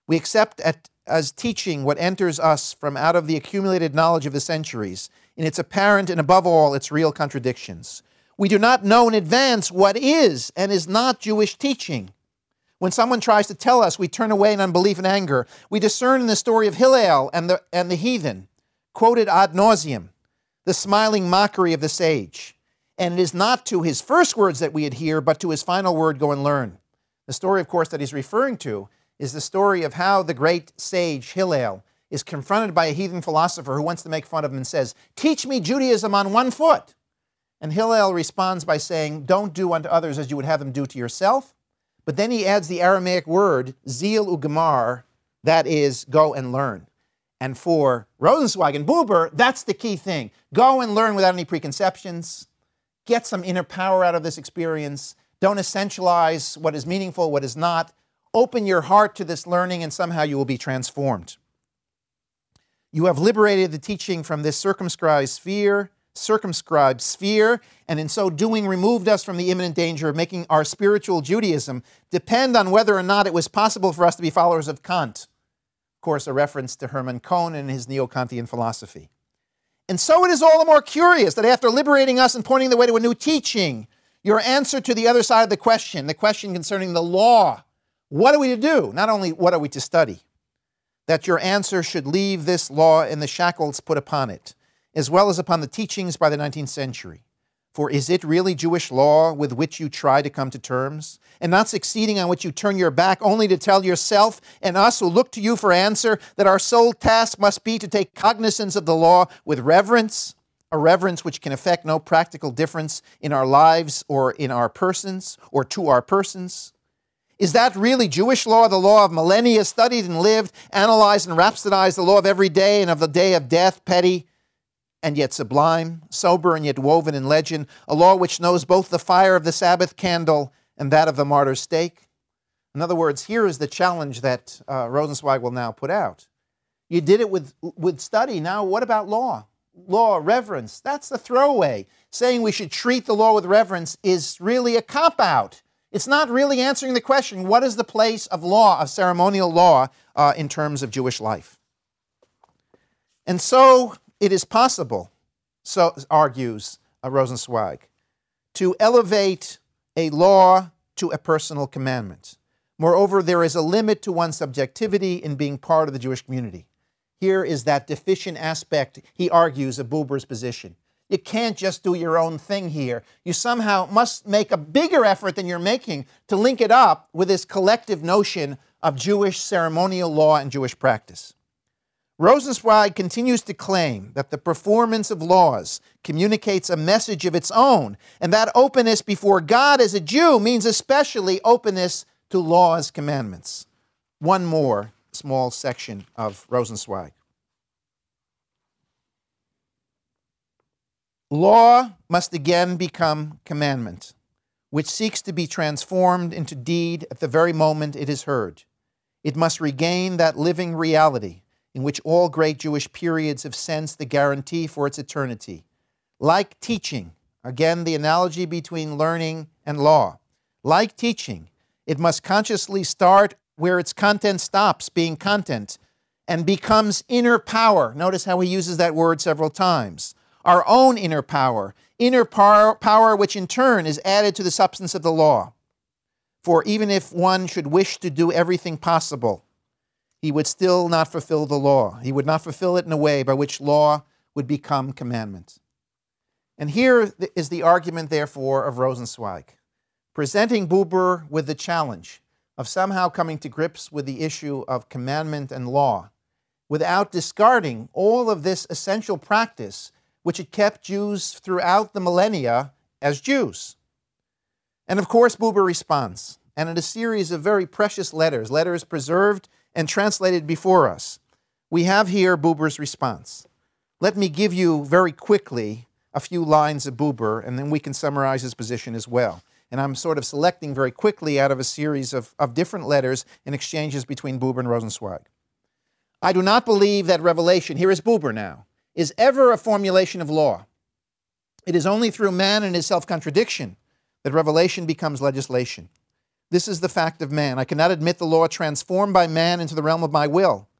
We accept as teaching what enters us from out of the accumulated knowledge of the centuries, in its apparent and above all its real contradictions. We do not know in advance what is and is not Jewish teaching. When someone tries to tell us, we turn away in unbelief and anger. We discern in the story of Hillel and the heathen, quoted ad nauseum, the smiling mockery of the sage. And it is not to his first words that we adhere, but to his final word, go and learn. The story, of course, that he's referring to is the story of how the great sage Hillel is confronted by a heathen philosopher who wants to make fun of him and says, "Teach me Judaism on one foot." And Hillel responds by saying, "Don't do unto others as you would have them do to yourself." But then he adds the Aramaic word, zil ugemar, that is, go and learn. And for Rosenzweig and Buber, that's the key thing. Go and learn without any preconceptions. Get some inner power out of this experience. Don't essentialize what is meaningful, what is not. Open your heart to this learning and somehow you will be transformed. You have liberated the teaching from this circumscribed sphere, and in so doing removed us from the imminent danger of making our spiritual Judaism depend on whether or not it was possible for us to be followers of Kant. Of course, a reference to Hermann Cohn and his Neo-Kantian philosophy. And so it is all the more curious that after liberating us and pointing the way to a new teaching, your answer to the other side of the question concerning the law, what are we to do? Not only what are we to study, that your answer should leave this law in the shackles put upon it, as well as upon the teachings by the 19th century. For is it really Jewish law with which you try to come to terms, and not succeeding on which you turn your back only to tell yourself and us who look to you for answer that our sole task must be to take cognizance of the law with reverence, a reverence which can effect no practical difference in our lives or in our persons or to our persons? Is that really Jewish law, the law of millennia, studied and lived, analyzed and rhapsodized, the law of every day and of the day of death, petty and yet sublime, sober and yet woven in legend, a law which knows both the fire of the Sabbath candle and that of the martyr's stake? In other words, here is the challenge that Rosenzweig will now put out. You did it with study. Now what about law? Law, reverence, that's the throwaway. Saying we should treat the law with reverence is really a cop-out. It's not really answering the question, what is the place of law, of ceremonial law, in terms of Jewish life? And so it is possible, so argues Rosenzweig, to elevate a law to a personal commandment. Moreover, there is a limit to one's subjectivity in being part of the Jewish community. Here is that deficient aspect, he argues, of Buber's position. You can't just do your own thing here. You somehow must make a bigger effort than you're making to link it up with this collective notion of Jewish ceremonial law and Jewish practice. Rosenzweig continues to claim that the performance of laws communicates a message of its own, and that openness before God as a Jew means especially openness to law's commandments. One more small section of Rosenzweig. Law must again become commandment, which seeks to be transformed into deed at the very moment it is heard. It must regain that living reality in which all great Jewish periods have sensed the guarantee for its eternity. Like teaching, again the analogy between learning and law. Like teaching, it must consciously start where its content stops being content and becomes inner power. Notice how he uses that word several times. Our own inner power which in turn is added to the substance of the law. For even if one should wish to do everything possible, he would still not fulfill the law. He would not fulfill it in a way by which law would become commandment. And here is the argument, therefore, of Rosenzweig, presenting Buber with the challenge of somehow coming to grips with the issue of commandment and law without discarding all of this essential practice which had kept Jews throughout the millennia as Jews. And of course, Buber responds, and in a series of very precious letters preserved and translated before us, we have here Buber's response. Let me give you very quickly a few lines of Buber, and then we can summarize his position as well. And I'm sort of selecting very quickly out of a series of different letters and exchanges between Buber and Rosenzweig. I do not believe that revelation, here is Buber now, is ever a formulation of law. It is only through man and his self-contradiction that revelation becomes legislation. This is the fact of man. I cannot admit the law transformed by man into the realm of my will.